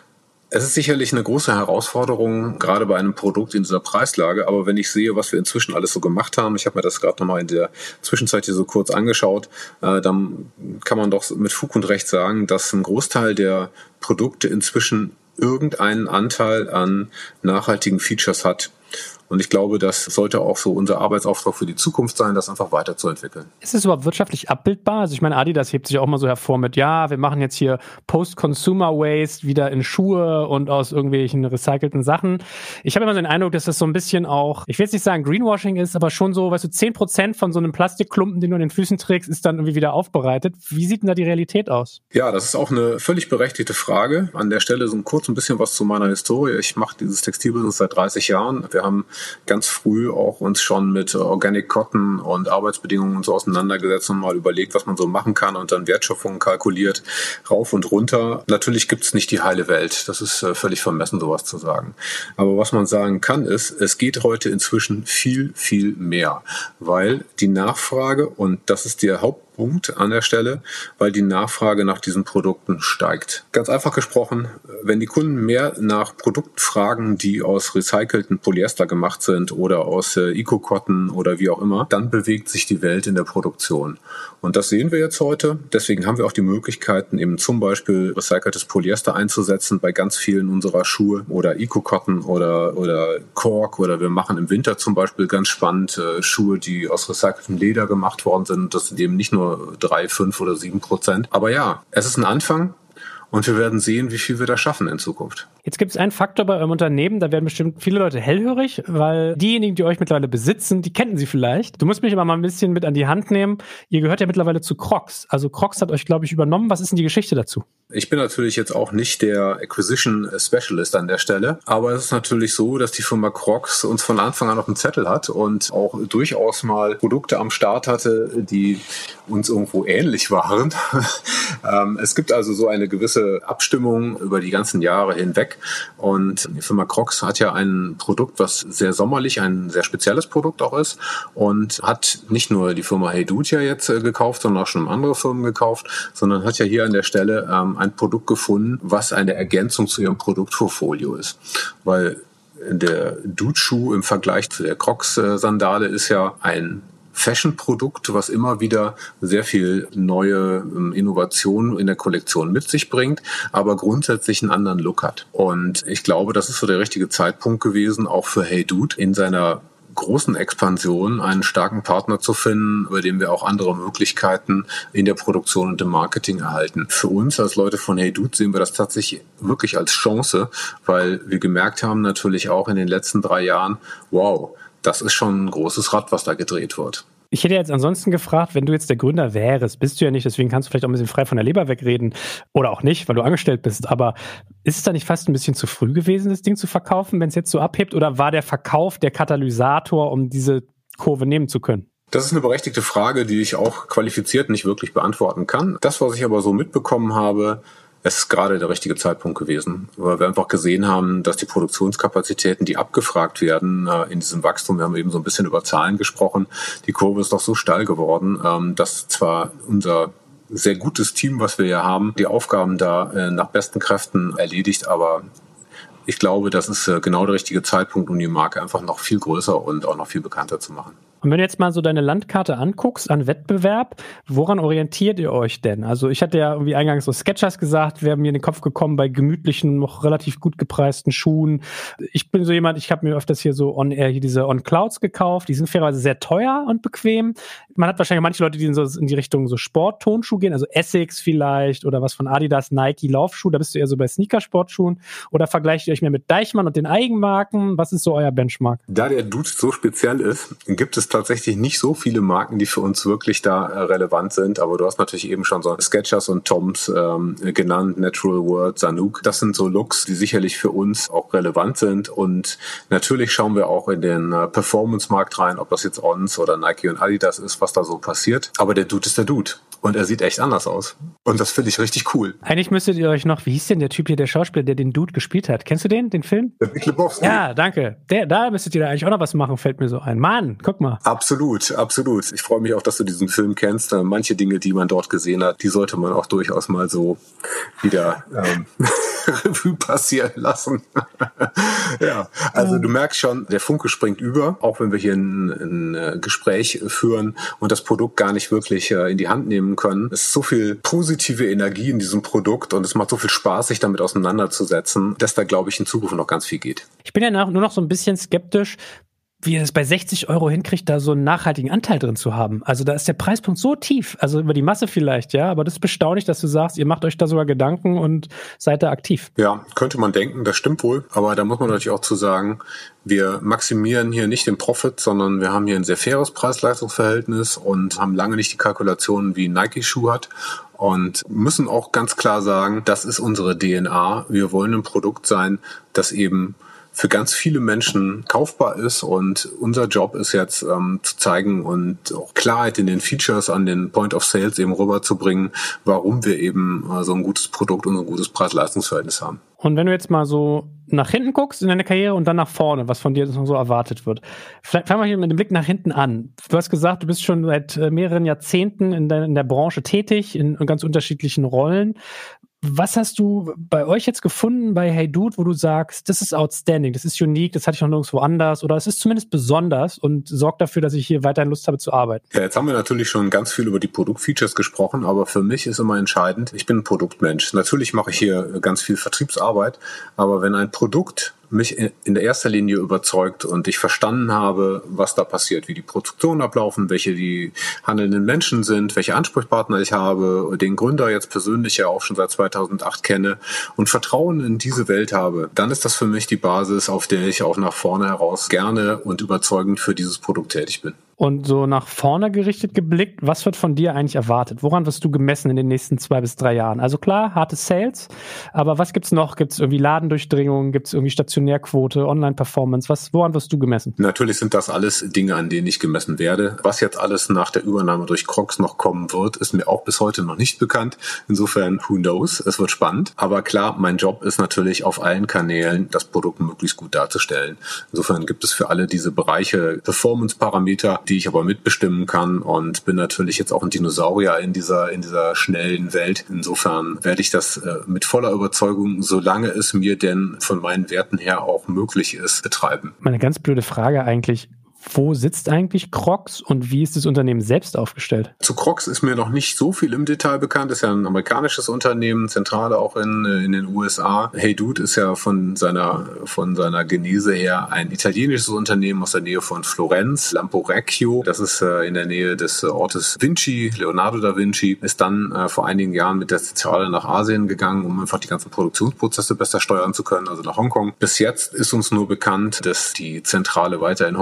Es ist sicherlich eine große Herausforderung, gerade bei einem Produkt in dieser Preislage. Aber wenn ich sehe, was wir inzwischen alles so gemacht haben, ich habe mir das gerade nochmal in der Zwischenzeit hier so kurz angeschaut, äh, dann kann man doch mit Fug und Recht sagen, dass ein Großteil der Produkte inzwischen irgendeinen Anteil an nachhaltigen Features hat. Und ich glaube, das sollte auch so unser Arbeitsauftrag für die Zukunft sein, das einfach weiterzuentwickeln. Ist es überhaupt wirtschaftlich abbildbar? Also ich meine, Adidas hebt sich auch mal so hervor mit, ja, wir machen jetzt hier Post-Consumer Waste wieder in Schuhe und aus irgendwelchen recycelten Sachen. Ich habe immer so den Eindruck, dass das so ein bisschen auch, ich will jetzt nicht sagen Greenwashing ist, aber schon so, weißt du, zehn Prozent von so einem Plastikklumpen, den du an den Füßen trägst, ist dann irgendwie wieder aufbereitet. Wie sieht denn da die Realität aus? Ja, das ist auch eine völlig berechtigte Frage. An der Stelle so kurz ein bisschen was zu meiner Historie. Ich mache dieses Textilbusiness seit dreißig Jahren. Wir haben ganz früh auch uns schon mit Organic Cotton und Arbeitsbedingungen und so auseinandergesetzt und mal überlegt, was man so machen kann und dann Wertschöpfung kalkuliert, rauf und runter. Natürlich gibt es nicht die heile Welt. Das ist äh, völlig vermessen, sowas zu sagen. Aber was man sagen kann, ist, es geht heute inzwischen viel, viel mehr, weil die Nachfrage, und das ist der Hauptpunkt an der Stelle, weil die Nachfrage nach diesen Produkten steigt. Ganz einfach gesprochen, wenn die Kunden mehr nach Produkten fragen, die aus recycelten Polyester gemacht sind oder aus äh, Eco-Cotton oder wie auch immer, dann bewegt sich die Welt in der Produktion. Und das sehen wir jetzt heute. Deswegen haben wir auch die Möglichkeiten, eben zum Beispiel recyceltes Polyester einzusetzen bei ganz vielen unserer Schuhe oder Eco-Cotton oder, oder Kork, oder wir machen im Winter zum Beispiel ganz spannend äh, Schuhe, die aus recyceltem Leder gemacht worden sind. Das sind eben nicht nur drei, fünf oder sieben Prozent. Aber ja, es ist ein Anfang. Und wir werden sehen, wie viel wir da schaffen in Zukunft. Jetzt gibt es einen Faktor bei eurem Unternehmen, da werden bestimmt viele Leute hellhörig, weil diejenigen, die euch mittlerweile besitzen, die kennen sie vielleicht. Du musst mich aber mal ein bisschen mit an die Hand nehmen. Ihr gehört ja mittlerweile zu Crocs. Also Crocs hat euch, glaube ich, übernommen. Was ist denn die Geschichte dazu? Ich bin natürlich jetzt auch nicht der Acquisition Specialist an der Stelle, aber es ist natürlich so, dass die Firma Crocs uns von Anfang an auf dem Zettel hat und auch durchaus mal Produkte am Start hatte, die uns irgendwo ähnlich waren. Es gibt also so eine gewisse Abstimmung über die ganzen Jahre hinweg, und die Firma Crocs hat ja ein Produkt, was sehr sommerlich, ein sehr spezielles Produkt auch ist, und hat nicht nur die Firma Hey Dude ja jetzt gekauft, sondern auch schon andere Firmen gekauft, sondern hat ja hier an der Stelle ähm, ein Produkt gefunden, was eine Ergänzung zu ihrem Produktportfolio ist. Weil der Dude-Schuh im Vergleich zu der Crocs-Sandale ist ja ein Fashion-Produkt, was immer wieder sehr viel neue ähm, Innovationen in der Kollektion mit sich bringt, aber grundsätzlich einen anderen Look hat. Und ich glaube, das ist so der richtige Zeitpunkt gewesen, auch für Hey Dude in seiner großen Expansion einen starken Partner zu finden, über den wir auch andere Möglichkeiten in der Produktion und im Marketing erhalten. Für uns als Leute von Hey Dude sehen wir das tatsächlich wirklich als Chance, weil wir gemerkt haben natürlich auch in den letzten drei Jahren, wow, das ist schon ein großes Rad, was da gedreht wird. Ich hätte jetzt ansonsten gefragt, wenn du jetzt der Gründer wärst, bist du ja nicht, deswegen kannst du vielleicht auch ein bisschen frei von der Leber wegreden oder auch nicht, weil du angestellt bist, aber ist es da nicht fast ein bisschen zu früh gewesen, das Ding zu verkaufen, wenn es jetzt so abhebt, oder war der Verkauf der Katalysator, um diese Kurve nehmen zu können? Das ist eine berechtigte Frage, die ich auch qualifiziert nicht wirklich beantworten kann. Das, was ich aber so mitbekommen habe, es ist gerade der richtige Zeitpunkt gewesen, weil wir einfach gesehen haben, dass die Produktionskapazitäten, die abgefragt werden in diesem Wachstum, wir haben eben so ein bisschen über Zahlen gesprochen, die Kurve ist doch so steil geworden, dass zwar unser sehr gutes Team, was wir hier haben, die Aufgaben da nach besten Kräften erledigt, aber ich glaube, das ist genau der richtige Zeitpunkt, um die Marke einfach noch viel größer und auch noch viel bekannter zu machen. Und wenn du jetzt mal so deine Landkarte anguckst an Wettbewerb, woran orientiert ihr euch denn? Also ich hatte ja irgendwie eingangs so Skechers gesagt, wäre mir in den Kopf gekommen bei gemütlichen, noch relativ gut gepreisten Schuhen. Ich bin so jemand, ich habe mir öfters hier so On Air hier diese On Clouds gekauft, die sind fairerweise sehr teuer und bequem. Man hat wahrscheinlich manche Leute, die in, so in die Richtung so Sport-Tonschuh gehen, also Essex vielleicht oder was von Adidas, Nike, Laufschuh, da bist du eher so bei Sneaker-Sportschuhen, oder vergleicht ihr euch mehr mit Deichmann und den Eigenmarken? Was ist so euer Benchmark? Da der Dude so speziell ist, gibt es tatsächlich nicht so viele Marken, die für uns wirklich da äh, relevant sind, aber du hast natürlich eben schon so Skechers und Toms ähm, genannt, Natural World, Sanuk. Das sind so Looks, die sicherlich für uns auch relevant sind, und natürlich schauen wir auch in den äh, Performance-Markt rein, ob das jetzt Ons oder Nike und Adidas ist, was da so passiert, aber der Dude ist der Dude. Und er sieht echt anders aus. Und das finde ich richtig cool. Eigentlich müsstet ihr euch noch, wie hieß denn der Typ hier, der Schauspieler, der den Dude gespielt hat? Kennst du den, den Film? Der Big Lebowski. Ja, danke. Der, da müsstet ihr da eigentlich auch noch was machen, fällt mir so ein. Mann, guck mal. Absolut, absolut. Ich freue mich auch, dass du diesen Film kennst. Manche Dinge, die man dort gesehen hat, die sollte man auch durchaus mal so wieder ähm, Revue passieren lassen. Ja, also du merkst schon, der Funke springt über, auch wenn wir hier ein, ein Gespräch führen und das Produkt gar nicht wirklich in die Hand nehmen können. Es ist so viel positive Energie in diesem Produkt und es macht so viel Spaß, sich damit auseinanderzusetzen, dass da, glaube ich, in Zukunft noch ganz viel geht. Ich bin ja nur noch so ein bisschen skeptisch, wie ihr es bei sechzig Euro hinkriegt, da so einen nachhaltigen Anteil drin zu haben. Also da ist der Preispunkt so tief, also über die Masse vielleicht, ja, aber das ist bestaunig, dass du sagst, ihr macht euch da sogar Gedanken und seid da aktiv. Ja, könnte man denken, das stimmt wohl, aber da muss man natürlich auch zu sagen, wir maximieren hier nicht den Profit, sondern wir haben hier ein sehr faires Preis-Leistungs-Verhältnis und haben lange nicht die Kalkulationen wie ein Nike-Schuh hat. Und müssen auch ganz klar sagen, das ist unsere D N A. Wir wollen ein Produkt sein, das eben für ganz viele Menschen kaufbar ist, und unser Job ist jetzt ähm, zu zeigen und auch Klarheit in den Features an den Point of Sales eben rüberzubringen, warum wir eben äh, so ein gutes Produkt und so ein gutes Preis-Leistungs-Verhältnis haben. Und wenn du jetzt mal so nach hinten guckst in deine Karriere und dann nach vorne, was von dir noch so erwartet wird. Vielleicht fangen wir hier mit dem Blick nach hinten an. Du hast gesagt, du bist schon seit mehreren Jahrzehnten in der, in der Branche tätig, in ganz unterschiedlichen Rollen. Was hast du bei euch jetzt gefunden bei Hey Dude, wo du sagst, das ist outstanding, das ist unique, das hatte ich noch nirgendwo anders, oder es ist zumindest besonders und sorgt dafür, dass ich hier weiterhin Lust habe zu arbeiten? Ja, jetzt haben wir natürlich schon ganz viel über die Produktfeatures gesprochen, aber für mich ist immer entscheidend, ich bin ein Produktmensch. Natürlich mache ich hier ganz viel Vertriebsarbeit, aber wenn ein Produkt mich in der erster Linie überzeugt und ich verstanden habe, was da passiert, wie die Produktionen ablaufen, welche die handelnden Menschen sind, welche Ansprechpartner ich habe, den Gründer jetzt persönlich ja auch schon seit zweitausendacht kenne und Vertrauen in diese Welt habe, dann ist das für mich die Basis, auf der ich auch nach vorne heraus gerne und überzeugend für dieses Produkt tätig bin. Und so nach vorne gerichtet geblickt, was wird von dir eigentlich erwartet? Woran wirst du gemessen in den nächsten zwei bis drei Jahren? Also klar, harte Sales, aber was gibt's noch? Gibt's irgendwie Ladendurchdringung? Gibt's irgendwie Stationärquote, Online-Performance? Was, woran wirst du gemessen? Natürlich sind das alles Dinge, an denen ich gemessen werde. Was jetzt alles nach der Übernahme durch Crocs noch kommen wird, ist mir auch bis heute noch nicht bekannt. Insofern, who knows? Es wird spannend. Aber klar, mein Job ist natürlich auf allen Kanälen, das Produkt möglichst gut darzustellen. Insofern gibt es für alle diese Bereiche Performance-Parameter, die ich aber mitbestimmen kann, und bin natürlich jetzt auch ein Dinosaurier in dieser in dieser schnellen Welt. Insofern werde ich das äh, mit voller Überzeugung, solange es mir denn von meinen Werten her auch möglich ist, betreiben. Meine ganz blöde Frage eigentlich: Wo sitzt eigentlich Crocs und wie ist das Unternehmen selbst aufgestellt? Zu Crocs ist mir noch nicht so viel im Detail bekannt. Ist ja ein amerikanisches Unternehmen, Zentrale auch in, in den U S A. Hey Dude ist ja von seiner, von seiner Genese her ein italienisches Unternehmen aus der Nähe von Florenz. Lamporecchio, das ist äh, in der Nähe des äh, Ortes Vinci. Leonardo da Vinci ist dann äh, vor einigen Jahren mit der Zentrale nach Asien gegangen, um einfach die ganzen Produktionsprozesse besser steuern zu können, also nach Hongkong. Bis jetzt ist uns nur bekannt, dass die Zentrale weiter in Hongkong bleibt.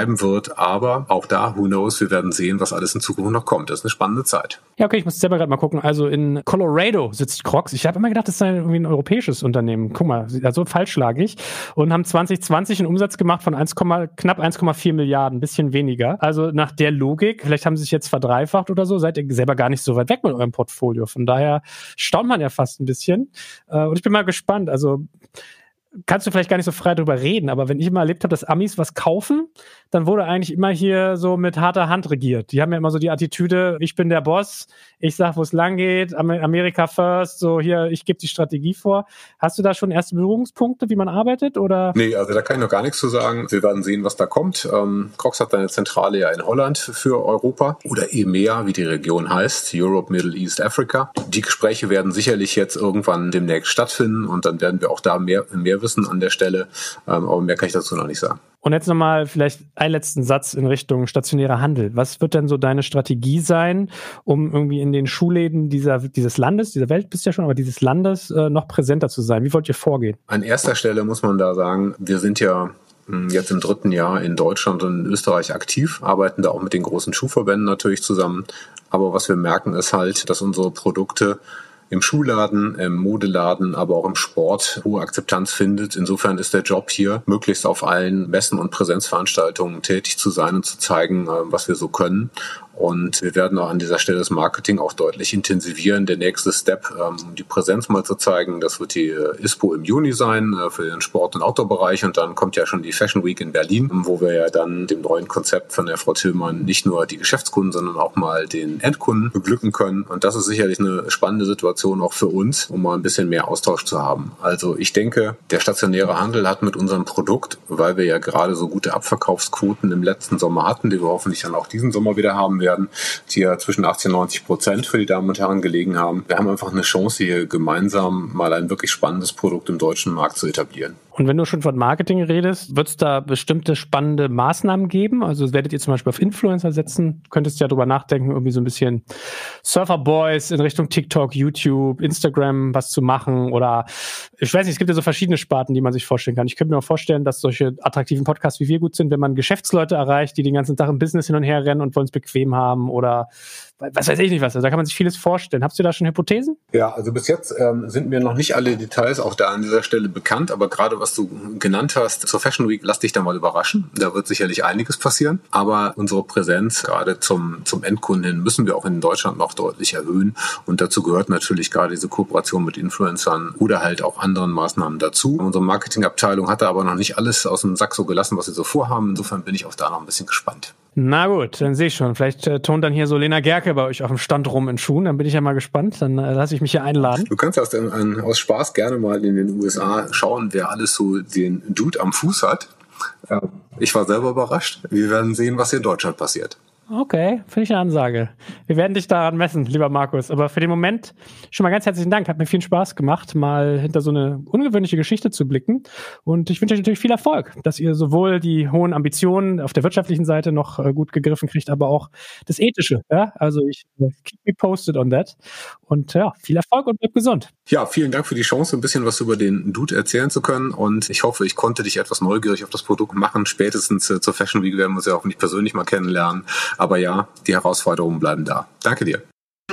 bleiben wird. Aber auch da, who knows, wir werden sehen, was alles in Zukunft noch kommt. Das ist eine spannende Zeit. Ja, okay, ich muss selber gerade mal gucken. Also in Colorado sitzt Crocs. Ich habe immer gedacht, das sei irgendwie ein europäisches Unternehmen. Guck mal, also falsch lag ich. Und haben zwanzig zwanzig einen Umsatz gemacht von eins, knapp eins Komma vier Milliarden, ein bisschen weniger. Also nach der Logik, vielleicht haben sie sich jetzt verdreifacht oder so, seid ihr selber gar nicht so weit weg mit eurem Portfolio. Von daher staunt man ja fast ein bisschen. Und ich bin mal gespannt. Also kannst du vielleicht gar nicht so frei drüber reden, aber wenn ich immer erlebt habe, dass Amis was kaufen, dann wurde eigentlich immer hier so mit harter Hand regiert. Die haben ja immer so die Attitüde, ich bin der Boss, ich sag, wo es lang geht, America first, so hier, ich gebe die Strategie vor. Hast du da schon erste Berührungspunkte, wie man arbeitet, oder? Nee, also da kann ich noch gar nichts zu sagen. Wir werden sehen, was da kommt. Ähm, Crocs hat eine Zentrale ja in Holland für Europa oder E M E A, wie die Region heißt, Europe, Middle East, Africa. Die Gespräche werden sicherlich jetzt irgendwann demnächst stattfinden und dann werden wir auch da mehr, mehr wissen an der Stelle, ähm, aber mehr kann ich dazu noch nicht sagen. Und jetzt nochmal vielleicht einen letzten Satz in Richtung stationärer Handel. Was wird denn so deine Strategie sein, um irgendwie in den Schulläden dieser, dieses Landes, dieser Welt bist du ja schon, aber dieses Landes äh, noch präsenter zu sein? Wie wollt ihr vorgehen? An erster Stelle muss man da sagen, wir sind ja jetzt im dritten Jahr in Deutschland und in Österreich aktiv, arbeiten da auch mit den großen Schuhverbänden natürlich zusammen. Aber was wir merken ist halt, dass unsere Produkte im Schuhladen, im Modeladen, aber auch im Sport hohe Akzeptanz findet. Insofern ist der Job hier, möglichst auf allen Messen und Präsenzveranstaltungen tätig zu sein und zu zeigen, was wir so können. Und wir werden auch an dieser Stelle das Marketing auch deutlich intensivieren. Der nächste Step, um die Präsenz mal zu zeigen, das wird die ISPO im Juni sein für den Sport- und Outdoor-Bereich. Und dann kommt ja schon die Fashion Week in Berlin, wo wir ja dann dem neuen Konzept von der Frau Tillmann nicht nur die Geschäftskunden, sondern auch mal den Endkunden beglücken können. Und das ist sicherlich eine spannende Situation auch für uns, um mal ein bisschen mehr Austausch zu haben. Also ich denke, der stationäre Handel hat mit unserem Produkt, weil wir ja gerade so gute Abverkaufsquoten im letzten Sommer hatten, die wir hoffentlich dann auch diesen Sommer wieder haben werden, die ja zwischen achtzig und neunzig Prozent für die Damen und Herren gelegen haben. Wir haben einfach eine Chance, hier gemeinsam mal ein wirklich spannendes Produkt im deutschen Markt zu etablieren. Und wenn du schon von Marketing redest, wird es da bestimmte spannende Maßnahmen geben? Also werdet ihr zum Beispiel auf Influencer setzen? Könntest du ja drüber nachdenken, irgendwie so ein bisschen Surfer Boys in Richtung TikTok, YouTube, Instagram was zu machen oder ich weiß nicht, es gibt ja so verschiedene Sparten, die man sich vorstellen kann. Ich könnte mir auch vorstellen, dass solche attraktiven Podcasts wie wir gut sind, wenn man Geschäftsleute erreicht, die den ganzen Tag im Business hin und her rennen und wollen es bequem haben oder was weiß ich nicht was. Also da kann man sich vieles vorstellen. Habt ihr da schon Hypothesen? Ja, also bis jetzt ähm, sind mir noch nicht alle Details auch da an dieser Stelle bekannt, aber gerade was du genannt hast zur Fashion Week, lass dich da mal überraschen. Da wird sicherlich einiges passieren, aber unsere Präsenz gerade zum, zum Endkunden hin müssen wir auch in Deutschland noch deutlich erhöhen und dazu gehört natürlich gerade diese Kooperation mit Influencern oder halt auch anderen Maßnahmen dazu. Unsere Marketingabteilung hat da aber noch nicht alles aus dem Sack so gelassen, was sie so vorhaben. Insofern bin ich auch da noch ein bisschen gespannt. Na gut, dann sehe ich schon. Vielleicht äh, turnt dann hier so Lena Gerke bei euch auf dem Stand rum in Schuhen. Dann bin ich ja mal gespannt. Dann äh, lasse ich mich hier einladen. Du kannst aus, dem, an, aus Spaß gerne mal in den U S A schauen, wer alles so den Dude am Fuß hat. Äh, ich war selber überrascht. Wir werden sehen, was hier in Deutschland passiert. Okay, finde ich eine Ansage. Wir werden dich daran messen, lieber Markus. Aber für den Moment schon mal ganz herzlichen Dank. Hat mir viel Spaß gemacht, mal hinter so eine ungewöhnliche Geschichte zu blicken. Und ich wünsche euch natürlich viel Erfolg, dass ihr sowohl die hohen Ambitionen auf der wirtschaftlichen Seite noch äh, gut gegriffen kriegt, aber auch das Ethische. Ja? Also ich äh, keep me posted on that. Und ja, viel Erfolg und bleibt gesund. Ja, vielen Dank für die Chance, ein bisschen was über den Dude erzählen zu können. Und ich hoffe, ich konnte dich etwas neugierig auf das Produkt machen. Spätestens äh, zur Fashion Week werden wir uns ja hoffentlich persönlich mal kennenlernen. Aber ja, die Herausforderungen bleiben da. Danke dir.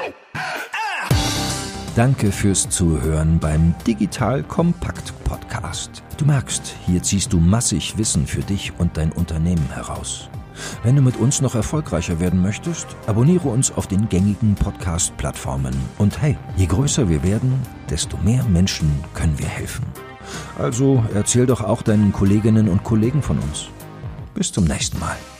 Danke fürs Zuhören beim Digital Kompakt Podcast. Du merkst, hier ziehst du massig Wissen für dich und dein Unternehmen heraus. Wenn du mit uns noch erfolgreicher werden möchtest, abonniere uns auf den gängigen Podcast-Plattformen. Und hey, je größer wir werden, desto mehr Menschen können wir helfen. Also erzähl doch auch deinen Kolleginnen und Kollegen von uns. Bis zum nächsten Mal.